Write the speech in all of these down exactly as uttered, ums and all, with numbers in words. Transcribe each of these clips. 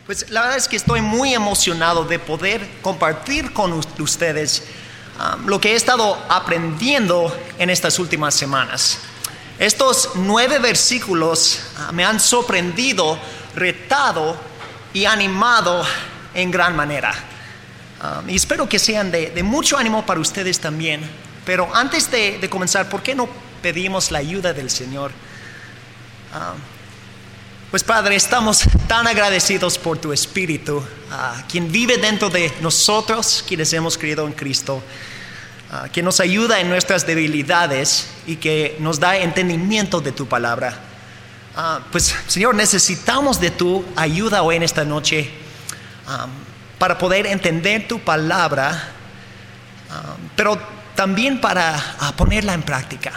Pues la verdad es que estoy muy emocionado de poder compartir con ustedes um, lo que he estado aprendiendo en estas últimas semanas. Estos nueve versículos uh, me han sorprendido, retado y animado en gran manera. Um, y espero que sean de, de mucho ánimo para ustedes también. Pero antes de, de comenzar, ¿por qué no pedimos la ayuda del Señor? Um, Pues Padre, estamos tan agradecidos por tu Espíritu, uh, quien vive dentro de nosotros, quienes hemos creído en Cristo, uh, que nos ayuda en nuestras debilidades y que nos da entendimiento de tu palabra. Uh, pues Señor, necesitamos de tu ayuda hoy en esta noche um, para poder entender tu palabra, um, pero también para uh, ponerla en práctica.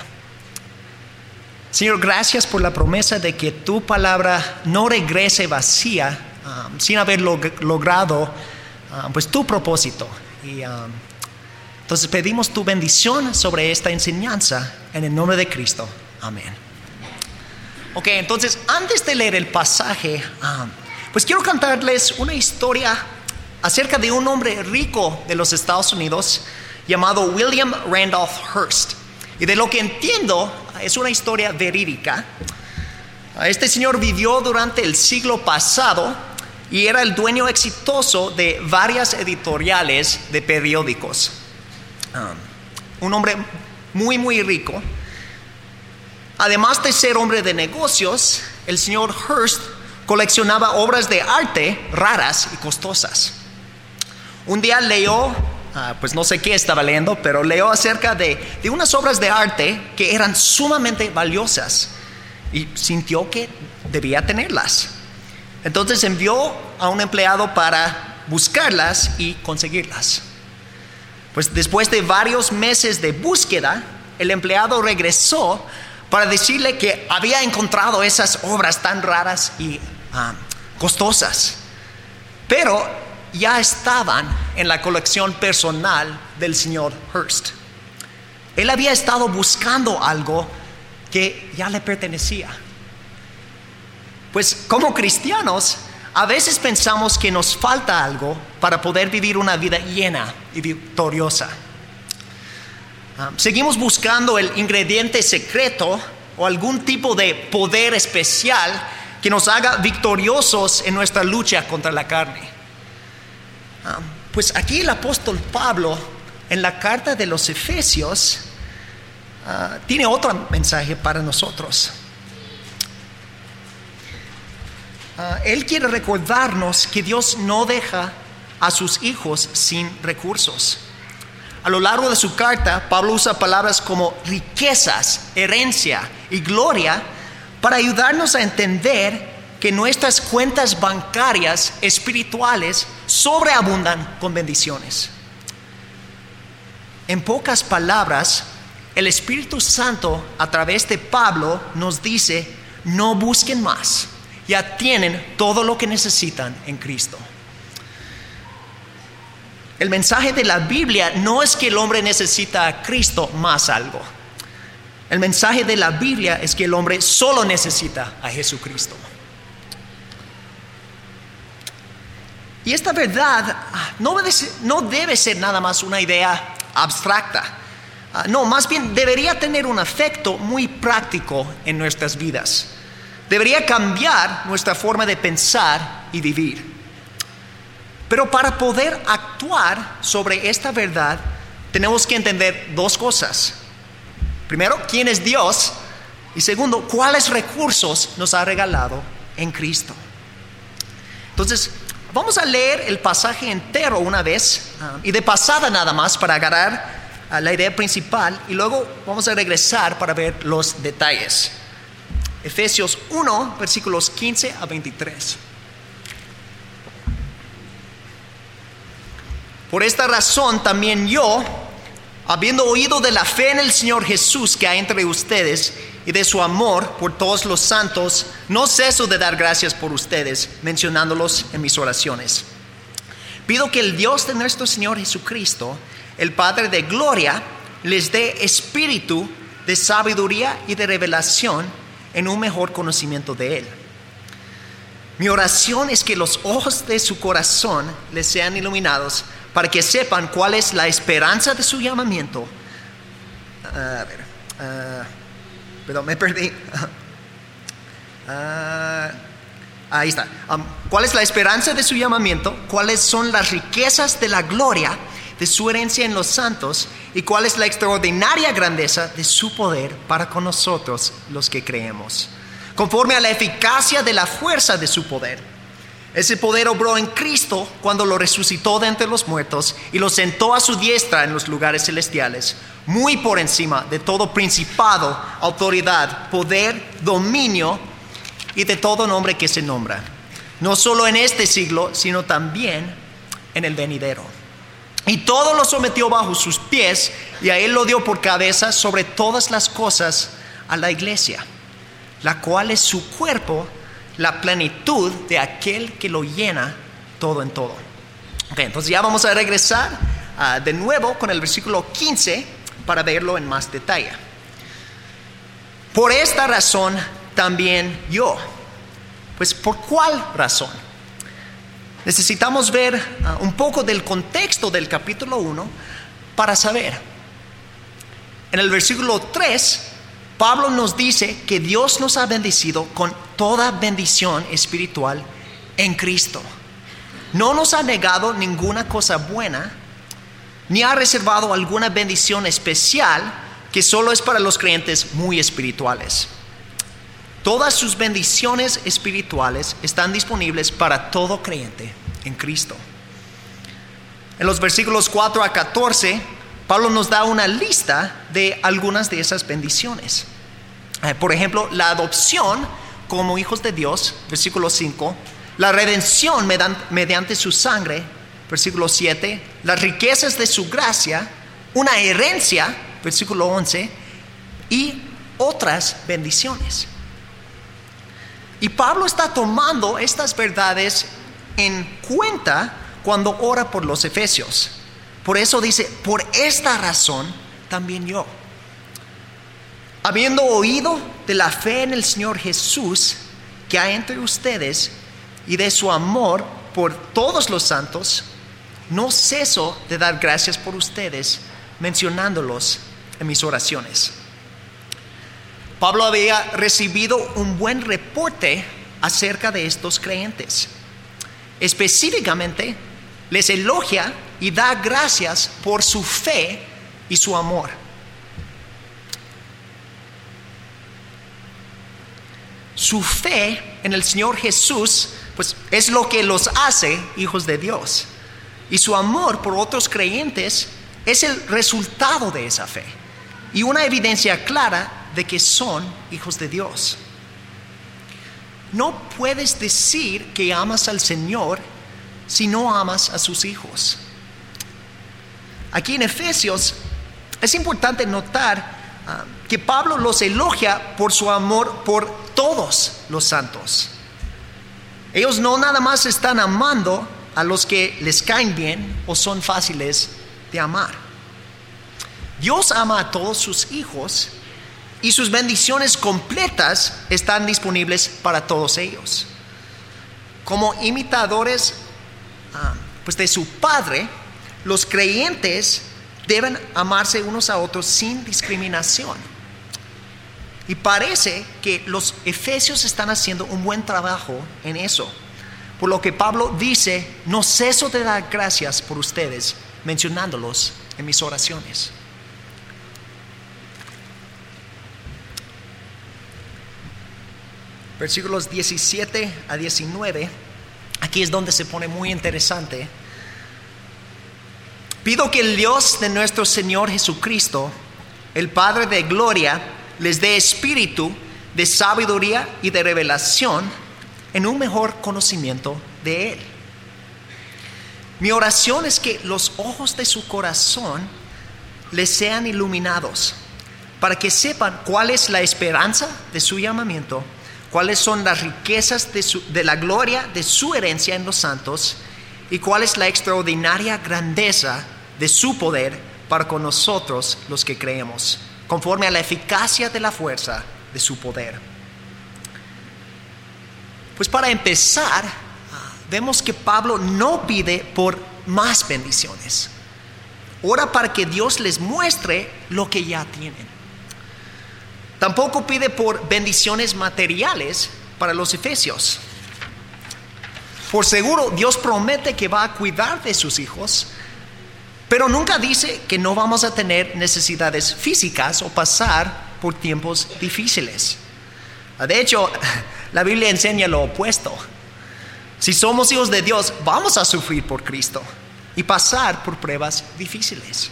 Señor, gracias por la promesa de que tu palabra no regrese vacía um, sin haber log- logrado um, pues tu propósito. Y um, entonces pedimos tu bendición sobre esta enseñanza en el nombre de Cristo. Amén. Ok, entonces antes de leer el pasaje, um, pues quiero contarles una historia acerca de un hombre rico de los Estados Unidos llamado William Randolph Hearst. Y de lo que entiendo, es una historia verídica. Este señor vivió durante el siglo pasado y era el dueño exitoso de varias editoriales de periódicos. Um, un hombre muy, muy rico. Además de ser hombre de negocios, el señor Hearst coleccionaba obras de arte raras y costosas. Un día leyó... Uh, pues no sé qué estaba leyendo, pero leyó acerca de, de unas obras de arte que eran sumamente valiosas y sintió que debía tenerlas. Entonces envió a un empleado para buscarlas y conseguirlas. Pues después de varios meses de búsqueda, el empleado regresó para decirle que había encontrado esas obras tan raras y uh, costosas, pero ya estaban en la colección personal del señor Hearst. Él había estado buscando algo que ya le pertenecía. Pues como cristianos, a veces pensamos que nos falta algo para poder vivir una vida llena y victoriosa. Um, seguimos buscando el ingrediente secreto o algún tipo de poder especial que nos haga victoriosos en nuestra lucha contra la carne. Um, pues aquí el apóstol Pablo, en la carta de los Efesios, uh, tiene otro mensaje para nosotros. Uh, él quiere recordarnos que Dios no deja a sus hijos sin recursos. A lo largo de su carta, Pablo usa palabras como riquezas, herencia y gloria para ayudarnos a entender que nuestras cuentas bancarias espirituales sobreabundan con bendiciones. En pocas palabras, el Espíritu Santo a través de Pablo nos dice: no busquen más, ya tienen todo lo que necesitan en Cristo. El mensaje de la Biblia no es que el hombre necesita a Cristo más algo. El mensaje de la Biblia es que el hombre solo necesita a Jesucristo. Y esta verdad no debe ser, no debe ser nada más una idea abstracta. Uh, no, más bien debería tener un efecto muy práctico en nuestras vidas. Debería cambiar nuestra forma de pensar y vivir. Pero para poder actuar sobre esta verdad, tenemos que entender dos cosas. Primero, ¿quién es Dios? Y segundo, ¿cuáles recursos nos ha regalado en Cristo? Entonces, vamos a leer el pasaje entero una vez uh, y de pasada nada más para agarrar uh, la idea principal, y luego vamos a regresar para ver los detalles. Efesios uno, versículos quince a veintitrés. Por esta razón también yo, habiendo oído de la fe en el Señor Jesús que hay entre ustedes y de su amor por todos los santos, no ceso de dar gracias por ustedes, mencionándolos en mis oraciones. Pido que el Dios de nuestro Señor Jesucristo, el Padre de gloria, les dé espíritu de sabiduría y de revelación en un mejor conocimiento de Él, Mi oración es que los ojos de su corazón les sean iluminados para que sepan cuál es la esperanza de su llamamiento. Uh, a ver, uh, perdón, me perdí. Uh, ahí está. Um, ¿Cuál es la esperanza de su llamamiento? ¿Cuáles son las riquezas de la gloria de su herencia en los santos? ¿Y cuál es la extraordinaria grandeza de su poder para con nosotros los que creemos? Conforme a la eficacia de la fuerza de su poder. Ese poder obró en Cristo cuando lo resucitó de entre los muertos y lo sentó a su diestra en los lugares celestiales, muy por encima de todo principado, autoridad, poder, dominio y de todo nombre que se nombra, no solo en este siglo, sino también en el venidero. Y todo lo sometió bajo sus pies, y a él lo dio por cabeza sobre todas las cosas a la iglesia, la cual es su cuerpo, la plenitud de aquel que lo llena todo en todo. Okay, entonces ya vamos a regresar uh, de nuevo con el versículo quince para verlo en más detalle. Por esta razón también yo. Pues ¿por cuál razón? Necesitamos ver uh, un poco del contexto del capítulo uno para saber. En el versículo tres, Pablo nos dice que Dios nos ha bendecido con toda bendición espiritual en Cristo. No nos ha negado ninguna cosa buena, ni ha reservado alguna bendición especial que solo es para los creyentes muy espirituales. Todas sus bendiciones espirituales están disponibles para todo creyente en Cristo. En los versículos cuatro a catorce, Pablo nos da una lista de algunas de esas bendiciones. Eh, por ejemplo, la adopción como hijos de Dios, versículo cinco. La redención mediante su sangre, versículo siete. Las riquezas de su gracia, una herencia, versículo once. Y otras bendiciones. Y Pablo está tomando estas verdades en cuenta cuando ora por los efesios. Por eso dice, por esta razón también yo. Habiendo oído de la fe en el Señor Jesús que hay entre ustedes y de su amor por todos los santos, no ceso de dar gracias por ustedes, mencionándolos en mis oraciones. Pablo había recibido un buen reporte acerca de estos creyentes. Específicamente, les elogia y da gracias por su fe y su amor. Su fe en el Señor Jesús, pues es lo que los hace hijos de Dios. Y su amor por otros creyentes es el resultado de esa fe. Y una evidencia clara de que son hijos de Dios. No puedes decir que amas al Señor si no amas a sus hijos. Aquí en Efesios es importante notar uh, que Pablo los elogia por su amor por todos los santos. Ellos no nada más están amando a los que les caen bien o son fáciles de amar. Dios ama a todos sus hijos y sus bendiciones completas están disponibles para todos ellos. Como imitadores uh, pues de su Padre, los creyentes deben amarse unos a otros sin discriminación. Y parece que los efesios están haciendo un buen trabajo en eso. Por lo que Pablo dice, no ceso de dar gracias por ustedes, mencionándolos en mis oraciones. Versículos diecisiete a diecinueve, aquí es donde se pone muy interesante. Pido que el Dios de nuestro Señor Jesucristo, el Padre de gloria, les dé espíritu de sabiduría y de revelación en un mejor conocimiento de Él. Mi oración es que los ojos de su corazón les sean iluminados, para que sepan cuál es la esperanza de su llamamiento, cuáles son las riquezas de, su, de la gloria de su herencia en los santos, y cuál es la extraordinaria grandeza de su poder para con nosotros los que creemos, conforme a la eficacia de la fuerza de su poder. Pues para empezar, uh, vemos que Pablo no pide por más bendiciones. Ora para que Dios les muestre lo que ya tienen. Tampoco pide por bendiciones materiales para los efesios. Por seguro, Dios promete que va a cuidar de sus hijos, pero nunca dice que no vamos a tener necesidades físicas o pasar por tiempos difíciles. De hecho, la Biblia enseña lo opuesto. Si somos hijos de Dios, vamos a sufrir por Cristo y pasar por pruebas difíciles.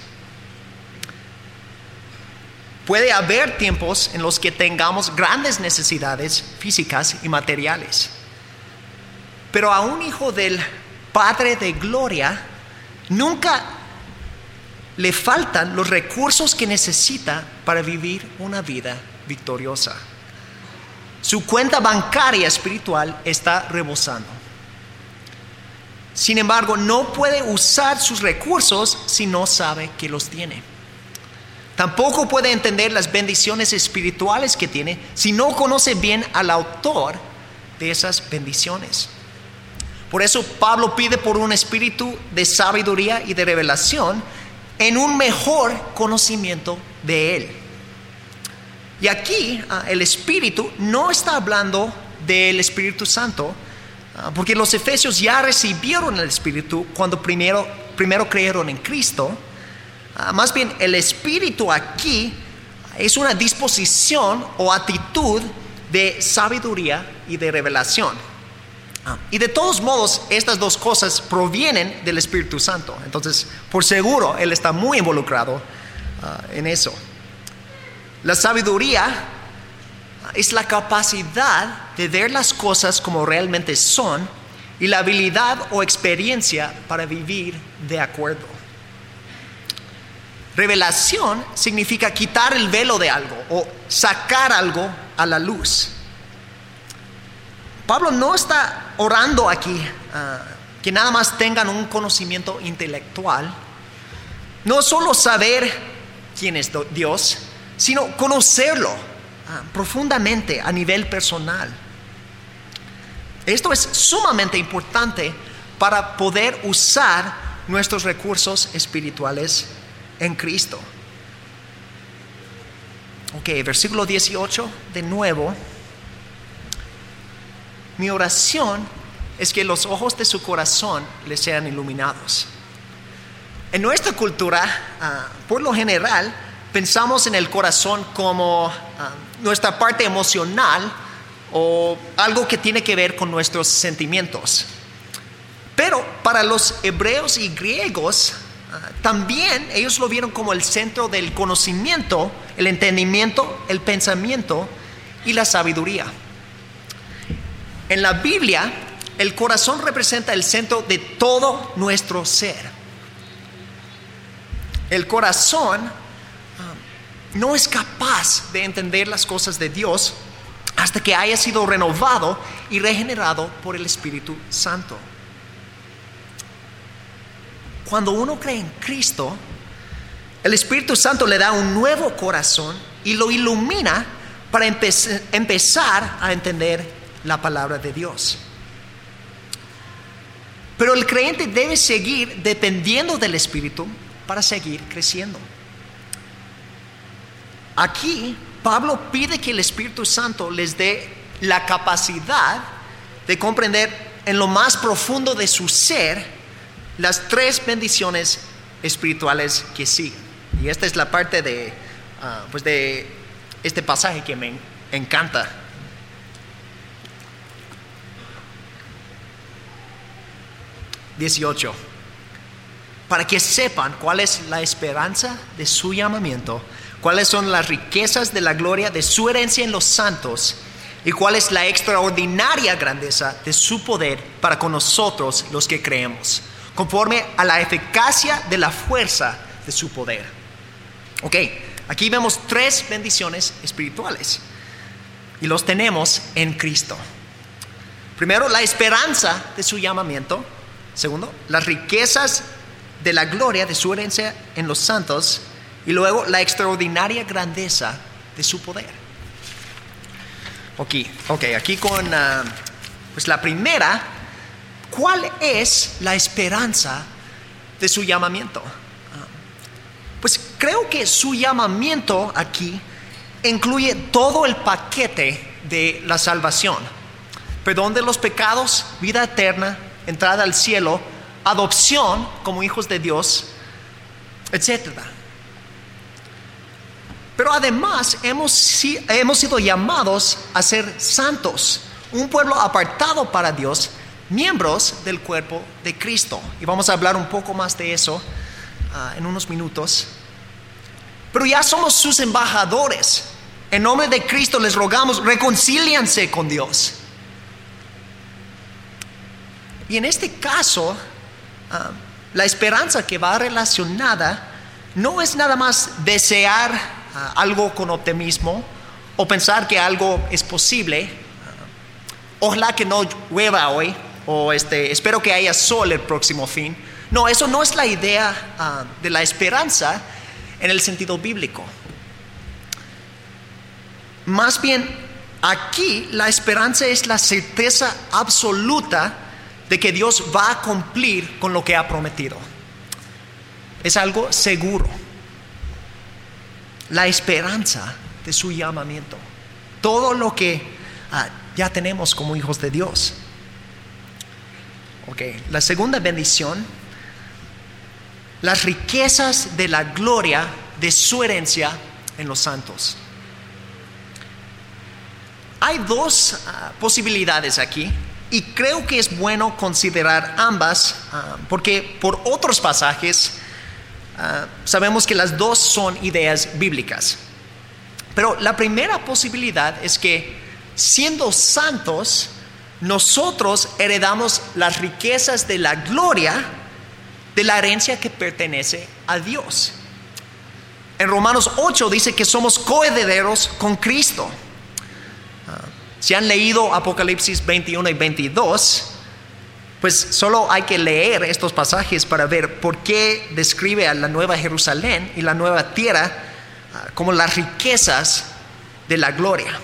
Puede haber tiempos en los que tengamos grandes necesidades físicas y materiales. Pero a un hijo del Padre de Gloria nunca le faltan los recursos que necesita para vivir una vida victoriosa. Su cuenta bancaria espiritual está rebosando. Sin embargo, no puede usar sus recursos si no sabe que los tiene. Tampoco puede entender las bendiciones espirituales que tiene si no conoce bien al autor de esas bendiciones. Por eso Pablo pide por un espíritu de sabiduría y de revelación en un mejor conocimiento de Él. Y aquí uh, el Espíritu no está hablando del Espíritu Santo, uh, porque los efesios ya recibieron el Espíritu cuando primero, primero creyeron en Cristo. Uh, más bien el Espíritu aquí es una disposición o actitud de sabiduría y de revelación. Uh, y de todos modos, estas dos cosas provienen del Espíritu Santo. Entonces, por seguro, Él está muy involucrado uh, en eso. La sabiduría es la capacidad de ver las cosas como realmente son y la habilidad o experiencia para vivir de acuerdo. Revelación significa quitar el velo de algo o sacar algo a la luz. Pablo no está orando aquí uh, que nada más tengan un conocimiento intelectual, no solo saber quién es Dios, sino conocerlo uh, profundamente a nivel personal. Esto es sumamente importante para poder usar nuestros recursos espirituales en Cristo. Ok, versículo dieciocho, de nuevo. Mi oración es que los ojos de su corazón les sean iluminados. En nuestra cultura, uh, por lo general, pensamos en el corazón como uh, nuestra parte emocional o algo que tiene que ver con nuestros sentimientos. Pero para los hebreos y griegos, uh, también ellos lo vieron como el centro del conocimiento, el entendimiento, el pensamiento y la sabiduría. En la Biblia, el corazón representa el centro de todo nuestro ser. El corazón no es capaz de entender las cosas de Dios hasta que haya sido renovado y regenerado por el Espíritu Santo. Cuando uno cree en Cristo, el Espíritu Santo le da un nuevo corazón y lo ilumina para empe- empezar a entender la palabra de Dios. Pero el creyente debe seguir dependiendo del Espíritu para seguir creciendo. Aquí Pablo pide que el Espíritu Santo les dé la capacidad de comprender en lo más profundo de su ser las tres bendiciones espirituales que siguen. Y esta es la parte de, uh, pues de este pasaje que me encanta. dieciocho. Para que sepan cuál es la esperanza de su llamamiento, cuáles son las riquezas de la gloria de su herencia en los santos y cuál es la extraordinaria grandeza de su poder para con nosotros los que creemos, conforme a la eficacia de la fuerza de su poder. Ok, aquí vemos tres bendiciones espirituales y los tenemos en Cristo. Primero, la esperanza de su llamamiento. Segundo, las riquezas de la gloria de su herencia en los santos. Y luego, la extraordinaria grandeza de su poder. Ok, okay aquí con uh, Pues la primera, ¿cuál es la esperanza de su llamamiento? Pues creo que su llamamiento aquí incluye todo el paquete de la salvación: perdón de los pecados, vida eterna, entrada al cielo, adopción como hijos de Dios, etcétera. Pero además hemos, hemos sido llamados a ser santos, un pueblo apartado para Dios, miembros del cuerpo de Cristo. Y vamos a hablar un poco más de eso uh, en unos minutos. Pero ya somos sus embajadores. En nombre de Cristo les rogamos, reconcíliense con Dios. Y en este caso, uh, la esperanza que va relacionada no es nada más desear uh, algo con optimismo o pensar que algo es posible. Uh, ojalá que no llueva hoy, o este, espero que haya sol el próximo fin. No, eso no es la idea uh, de la esperanza en el sentido bíblico. Más bien, aquí la esperanza es la certeza absoluta de que Dios va a cumplir con lo que ha prometido. Es algo seguro. La esperanza de su llamamiento. Todo lo que uh, ya tenemos como hijos de Dios. Ok, la segunda bendición: las riquezas de la gloria de su herencia en los santos. Hay dos uh, posibilidades aquí, y creo que es bueno considerar ambas, uh, porque por otros pasajes uh, sabemos que las dos son ideas bíblicas. Pero la primera posibilidad es que, siendo santos, nosotros heredamos las riquezas de la gloria de la herencia que pertenece a Dios. En Romanos ocho dice que somos coherederos con Cristo. Uh, si han leído Apocalipsis veintiuno y veintidós, pues solo hay que leer estos pasajes para ver por qué describe a la nueva Jerusalén y la nueva tierra uh, como las riquezas de la gloria.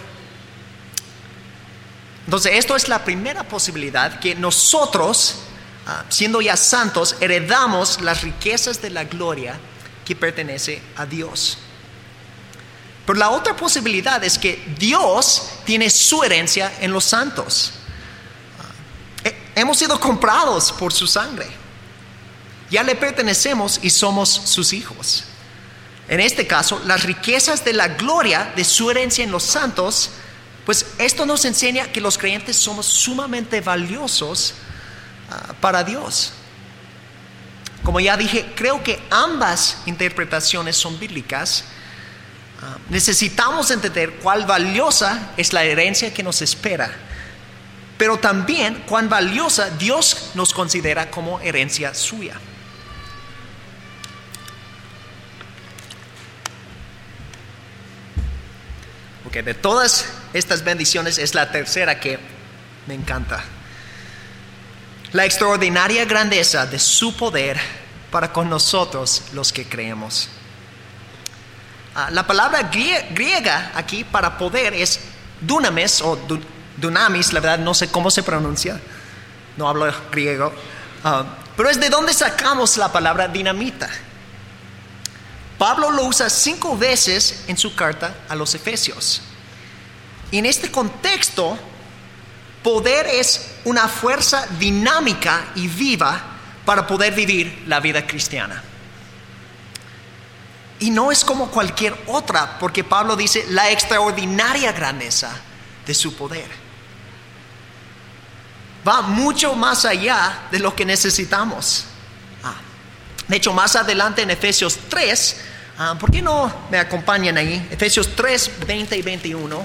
Entonces, esto es la primera posibilidad, que nosotros, Uh, siendo ya santos, heredamos las riquezas de la gloria que pertenece a Dios. Pero la otra posibilidad es que Dios tiene su herencia en los santos. Uh, he, hemos sido comprados por su sangre. Ya le pertenecemos y somos sus hijos. En este caso, las riquezas de la gloria de su herencia en los santos, pues esto nos enseña que los creyentes somos sumamente valiosos para Dios. Como ya dije, creo que ambas interpretaciones son bíblicas. Uh, necesitamos entender cuál valiosa es la herencia que nos espera, pero también cuán valiosa Dios nos considera como herencia suya. Ok, de todas estas bendiciones es la tercera que me encanta: la extraordinaria grandeza de su poder para con nosotros los que creemos. Uh, la palabra grie- griega aquí para poder es dunamis o du- dunamis, la verdad no sé cómo se pronuncia, no hablo griego, uh, pero es de donde sacamos la palabra dinamita. Pablo lo usa cinco veces en su carta a los Efesios. Y en este contexto, poder es una fuerza dinámica y viva para poder vivir la vida cristiana. Y no es como cualquier otra, porque Pablo dice la extraordinaria grandeza de su poder. Va mucho más allá de lo que necesitamos. Ah, de hecho, más adelante en Efesios tres, ah, ¿por qué no me acompañan ahí? Efesios tres, veinte y veintiuno.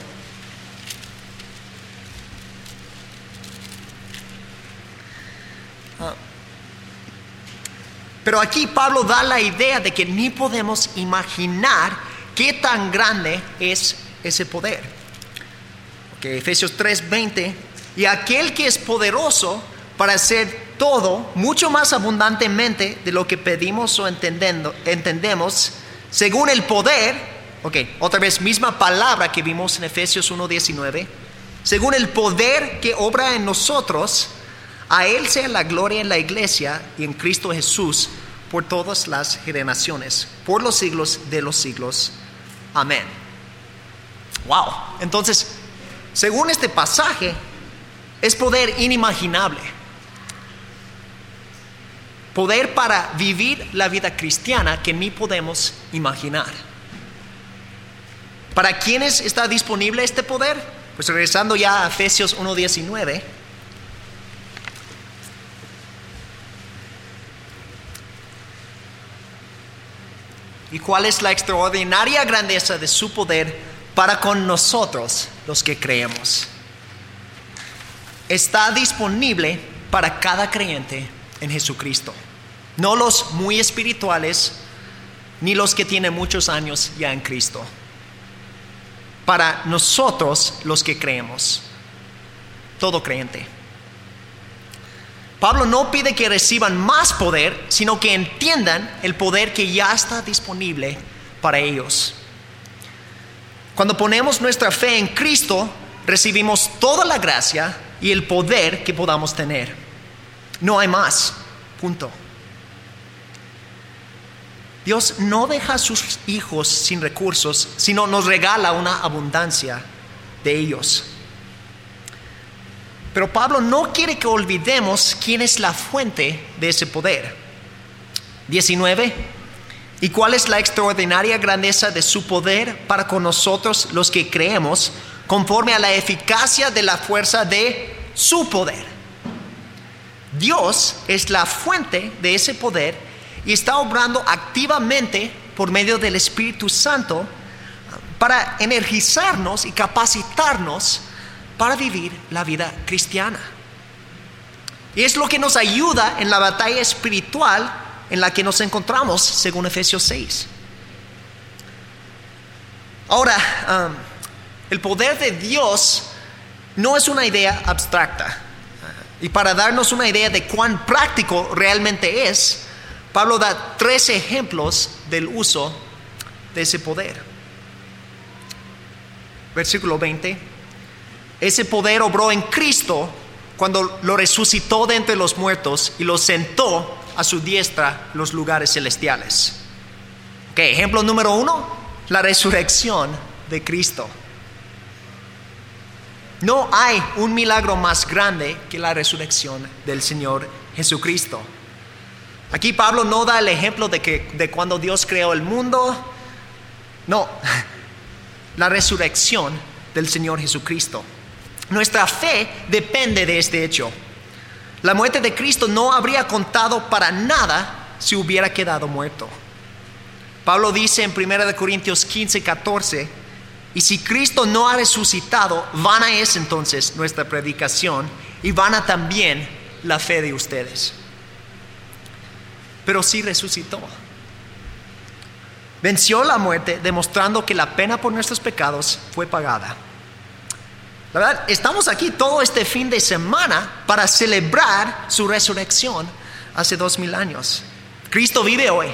Pero aquí Pablo da la idea de que ni podemos imaginar qué tan grande es ese poder. Okay, Efesios tres, veinte. Y aquel que es poderoso para hacer todo mucho más abundantemente de lo que pedimos o entendendo, entendemos, según el poder. Ok, otra vez misma palabra que vimos en Efesios uno, diecinueve. según el poder que obra en nosotros, a Él sea la gloria en la iglesia y en Cristo Jesús por todas las generaciones, por los siglos de los siglos. Amén. Wow. Entonces, según este pasaje, es poder inimaginable. Poder para vivir la vida cristiana que ni podemos imaginar. ¿Para quiénes está disponible este poder? Pues regresando ya a Efesios uno diecinueve. ¿Y cuál es la extraordinaria grandeza de su poder para con nosotros los que creemos? Está disponible para cada creyente en Jesucristo. No los muy espirituales, ni los que tienen muchos años ya en Cristo. Para nosotros los que creemos. Todo creyente. Pablo no pide que reciban más poder, sino que entiendan el poder que ya está disponible para ellos. Cuando ponemos nuestra fe en Cristo, recibimos toda la gracia y el poder que podamos tener. No hay más. Punto. Dios no deja a sus hijos sin recursos, sino nos regala una abundancia de ellos. Pero Pablo no quiere que olvidemos quién es la fuente de ese poder. diecinueve. ¿Y cuál es la extraordinaria grandeza de su poder para con nosotros los que creemos, conforme a la eficacia de la fuerza de su poder? Dios es la fuente de ese poder y está obrando activamente por medio del Espíritu Santo para energizarnos y capacitarnos para vivir la vida cristiana. Y es lo que nos ayuda en la batalla espiritual en la que nos encontramos, según Efesios seis. Ahora, um, el poder de Dios no es una idea abstracta. Y para darnos una idea de cuán práctico realmente es, Pablo da tres ejemplos del uso de ese poder. Versículo veinte. Ese poder obró en Cristo cuando lo resucitó de entre los muertos y lo sentó a su diestra en los lugares celestiales. Ok, ejemplo número uno, la resurrección de Cristo. No hay un milagro más grande que la resurrección del Señor Jesucristo. Aquí Pablo no da el ejemplo de, que, de cuando Dios creó el mundo. No, la resurrección del Señor Jesucristo. Nuestra fe depende de este hecho. La muerte de Cristo no habría contado para nada si hubiera quedado muerto. Pablo dice en primera Corintios quince, catorce, y si Cristo no ha resucitado, vana es entonces nuestra predicación y vana también la fe de ustedes. Pero sí resucitó. Venció la muerte, demostrando que la pena por nuestros pecados fue pagada. La verdad, estamos aquí todo este fin de semana para celebrar su resurrección hace dos mil años. Cristo vive hoy.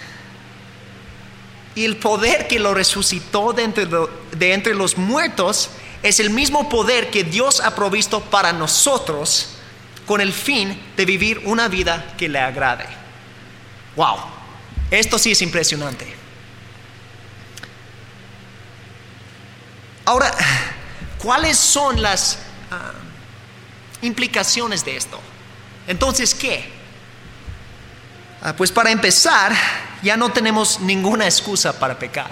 Y el poder que lo resucitó de entre, de entre los muertos es el mismo poder que Dios ha provisto para nosotros con el fin de vivir una vida que le agrade. Wow, esto sí es impresionante. Ahora, ¿cuáles son las uh, implicaciones de esto? Entonces, ¿qué? Uh, pues para empezar, ya no tenemos ninguna excusa para pecar.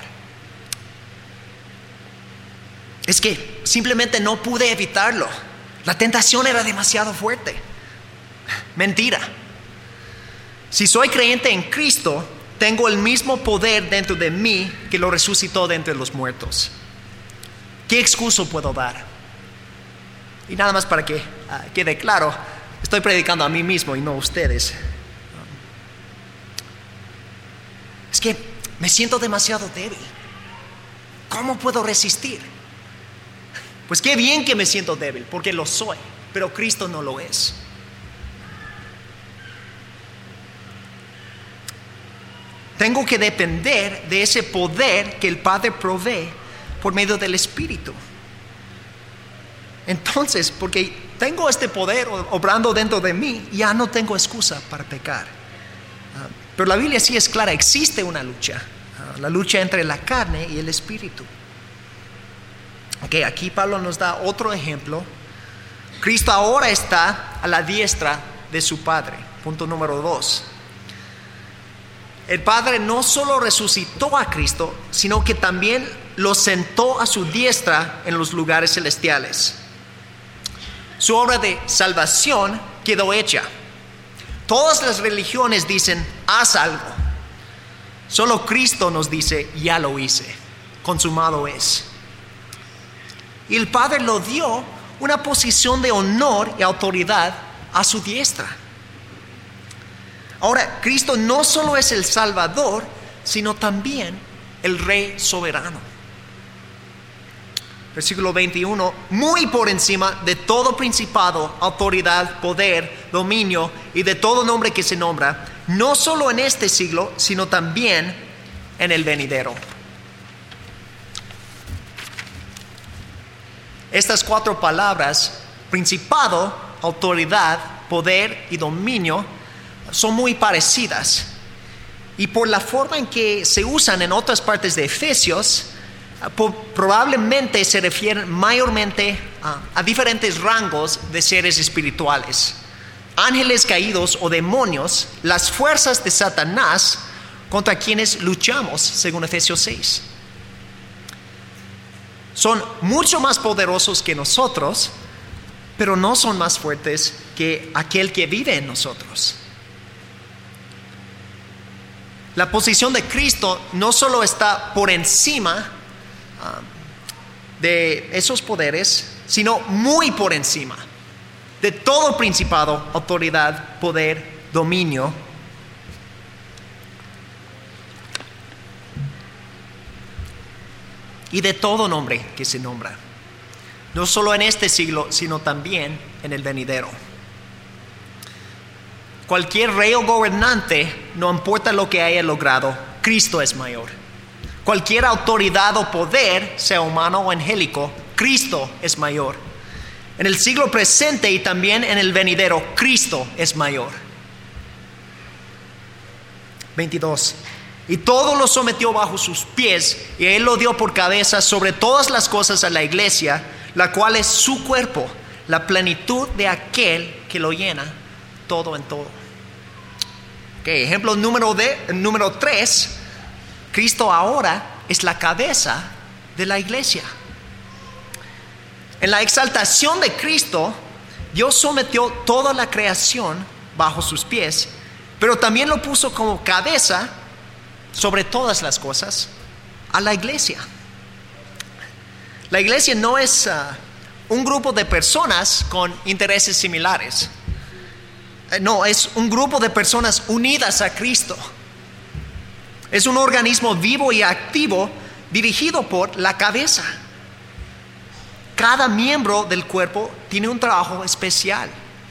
Es que simplemente no pude evitarlo. La tentación era demasiado fuerte. Mentira. Si soy creyente en Cristo, tengo el mismo poder dentro de mí que lo resucitó de entre los muertos. ¿Qué excusa puedo dar? Y nada más para que uh, quede claro, estoy predicando a mí mismo y no a ustedes. Es que me siento demasiado débil. ¿Cómo puedo resistir? Pues qué bien que me siento débil, porque lo soy, pero Cristo no lo es. Tengo que depender de ese poder que el Padre provee por medio del Espíritu. Entonces, porque tengo este poder obrando dentro de mí, ya no tengo excusa para pecar. Uh, pero la Biblia sí es clara, existe una lucha. Uh, la lucha entre la carne y el espíritu. Okay, aquí Pablo nos da otro ejemplo. Cristo ahora está a la diestra de su Padre. Punto número dos. El Padre no solo resucitó a Cristo, sino que también lo sentó a su diestra en los lugares celestiales. Su obra de salvación quedó hecha. Todas las religiones dicen, haz algo. Solo Cristo nos dice, ya lo hice, consumado es. Y el Padre lo dio una posición de honor y autoridad a su diestra. Ahora, Cristo no solo es el Salvador, sino también el Rey soberano. Versículo veintiuno, muy por encima de todo principado, autoridad, poder, dominio y de todo nombre que se nombra, no solo en este siglo, sino también en el venidero. Estas cuatro palabras, principado, autoridad, poder y dominio, son muy parecidas. Y por la forma en que se usan en otras partes de Efesios, probablemente se refieren mayormente a, a diferentes rangos de seres espirituales, ángeles caídos o demonios, las fuerzas de Satanás contra quienes luchamos, según Efesios seis. Son mucho más poderosos que nosotros, pero no son más fuertes que aquel que vive en nosotros. La posición de Cristo no solo está por encima de esos poderes, sino muy por encima de todo principado, autoridad, poder, dominio. Y de todo nombre que se nombra, no solo en este siglo, sino también en el venidero. Cualquier rey o gobernante, no importa lo que haya logrado, Cristo es mayor. Cualquier autoridad o poder, sea humano o angélico, Cristo es mayor. En el siglo presente y también en el venidero, Cristo es mayor. veintidós. Y todo lo sometió bajo sus pies, y Él lo dio por cabeza sobre todas las cosas a la iglesia, la cual es su cuerpo, la plenitud de aquel que lo llena todo en todo. Okay, ejemplo número, de, número tres. Cristo ahora es la cabeza de la iglesia. En la exaltación de Cristo, Dios sometió toda la creación bajo sus pies, pero también lo puso como cabeza sobre todas las cosas a la iglesia. La iglesia no es uh, un grupo de personas con intereses similares. No, es un grupo de personas unidas a Cristo. Es un organismo vivo y activo dirigido por la cabeza. Cada miembro del cuerpo tiene un trabajo especial.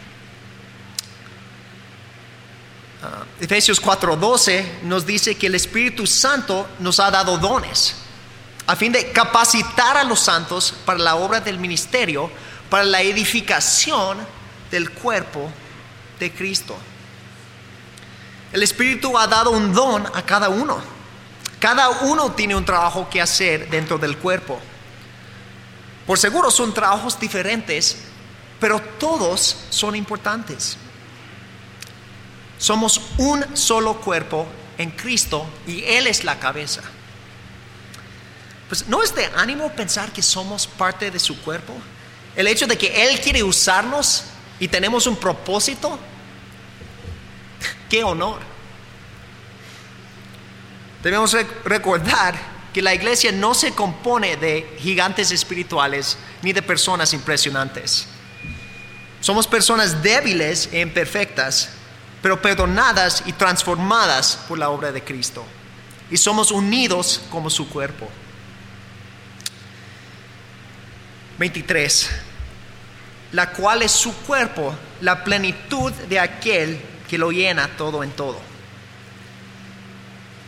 Uh, Efesios cuatro doce nos dice que el Espíritu Santo nos ha dado dones a fin de capacitar a los santos para la obra del ministerio, para la edificación del cuerpo de Cristo. El Espíritu ha dado un don a cada uno. Cada uno tiene un trabajo que hacer dentro del cuerpo. Por seguro son trabajos diferentes, pero todos son importantes. Somos un solo cuerpo en Cristo y Él es la cabeza. Pues ¿no es de ánimo pensar que somos parte de su cuerpo? El hecho de que Él quiere usarnos y tenemos un propósito. ¡Qué honor! Debemos rec- recordar que la iglesia no se compone de gigantes espirituales ni de personas impresionantes. Somos personas débiles e imperfectas, pero perdonadas y transformadas por la obra de Cristo. Y somos unidos como su cuerpo. veintitrés. La cual es su cuerpo, la plenitud de aquel que lo llena todo en todo.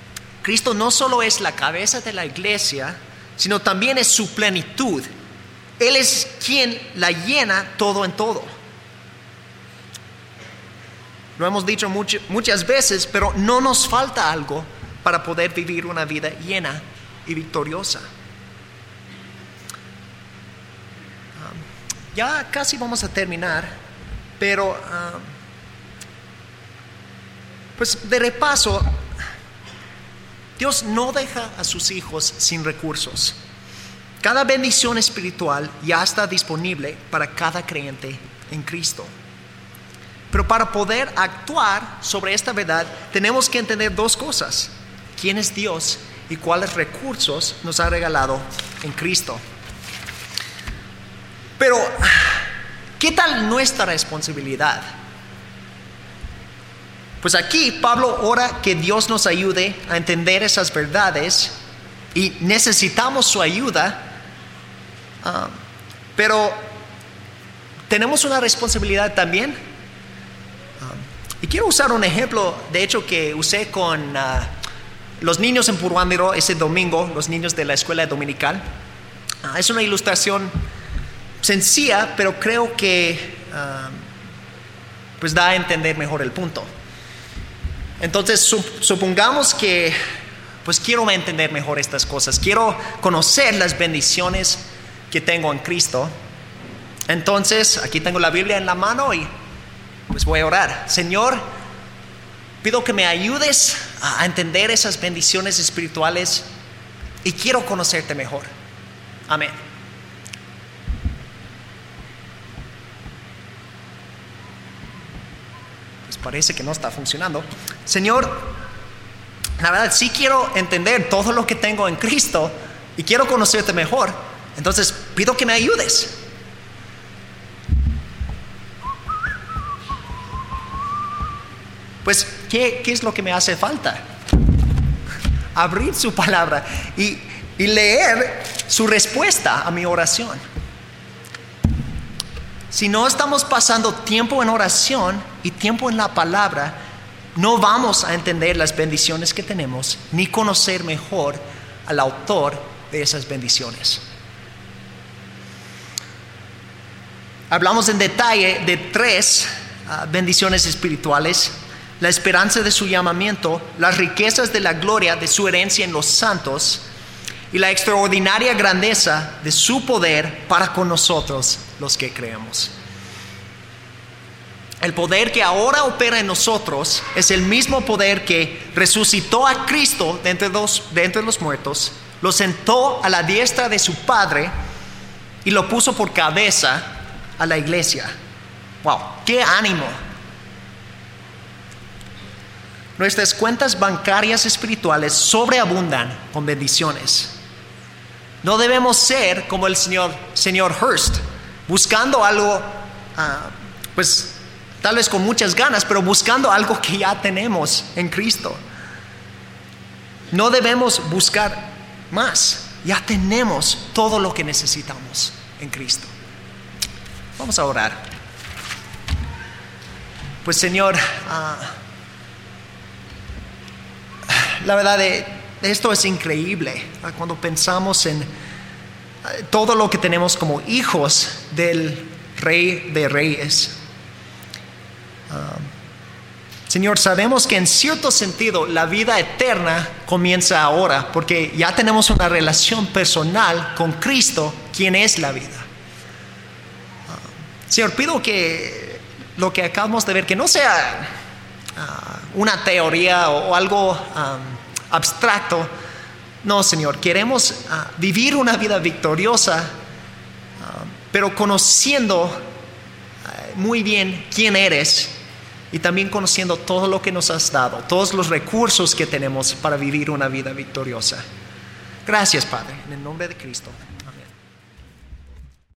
Cristo no solo es la cabeza de la iglesia, sino también es su plenitud. Él es quien la llena todo en todo. Lo hemos dicho much- muchas veces, pero no nos falta algo para poder vivir una vida llena y victoriosa. Um, ya casi vamos a terminar, pero um, pues de repaso, Dios no deja a sus hijos sin recursos. Cada bendición espiritual ya está disponible para cada creyente en Cristo. Pero para poder actuar sobre esta verdad, tenemos que entender dos cosas: quién es Dios y cuáles recursos nos ha regalado en Cristo. Pero, ¿qué tal nuestra responsabilidad? Pues aquí Pablo ora que Dios nos ayude a entender esas verdades y necesitamos su ayuda, uh, pero tenemos una responsabilidad también. Uh, y quiero usar un ejemplo, de hecho, que usé con uh, los niños en Puruándiro ese domingo, los niños de la escuela dominical. Uh, es una ilustración sencilla, pero creo que uh, pues da a entender mejor el punto. Entonces, supongamos que pues quiero entender mejor estas cosas, quiero conocer las bendiciones que tengo en Cristo. Entonces, aquí tengo la Biblia en la mano y pues voy a orar. Señor, pido que me ayudes a entender esas bendiciones espirituales y quiero conocerte mejor. Amén. Parece que no está funcionando. Señor, la verdad sí quiero entender todo lo que tengo en Cristo y quiero conocerte mejor. Entonces pido que me ayudes. Pues, ¿qué, qué es lo que me hace falta? Abrir su palabra y, y leer su respuesta a mi oración. Si no estamos pasando tiempo en oración y tiempo en la palabra, no vamos a entender las bendiciones que tenemos, ni conocer mejor al autor de esas bendiciones. Hablamos en detalle de tres uh, bendiciones espirituales: la esperanza de su llamamiento, las riquezas de la gloria de su herencia en los santos y la extraordinaria grandeza de su poder para con nosotros los que creemos. El poder que ahora opera en nosotros es el mismo poder que resucitó a Cristo de entre los, de entre los muertos, lo sentó a la diestra de su Padre y lo puso por cabeza a la iglesia. ¡Wow! ¡Qué ánimo! Nuestras cuentas bancarias espirituales sobreabundan con bendiciones. No debemos ser como el señor, señor Hurst, buscando algo, uh, pues tal vez con muchas ganas, pero buscando algo que ya tenemos en Cristo. No debemos buscar más. Ya tenemos todo lo que necesitamos en Cristo. Vamos a orar. Pues Señor, uh, la verdad de esto es increíble. Cuando pensamos en todo lo que tenemos como hijos del Rey de Reyes. Uh, Señor, sabemos que en cierto sentido la vida eterna comienza ahora, porque ya tenemos una relación personal con Cristo, quien es la vida. Uh, Señor, pido que lo que acabamos de ver, que no sea uh, una teoría o, o algo um, abstracto. No, Señor, queremos uh, vivir una vida victoriosa, uh, pero conociendo uh, muy bien quién eres y también conociendo todo lo que nos has dado, todos los recursos que tenemos para vivir una vida victoriosa. Gracias, Padre, en el nombre de Cristo.